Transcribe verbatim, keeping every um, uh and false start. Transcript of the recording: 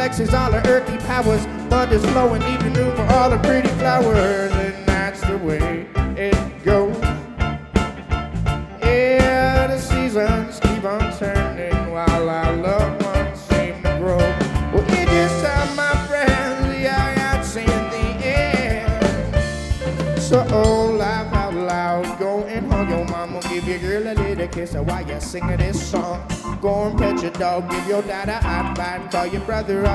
flexes all the earthly powers, but there's flowing, leaving room for all the pretty flowers, and that's the way it goes. Yeah, the seasons keep on turning while our loved ones seem to grow. Well, it is time, my friends, yeah, I'd seen the end. So, oh, laugh out loud, go and hug your mama, give your girl a little kiss while you're singing this song. Go and pet your dog, give your dad a hot bite, call your brother up.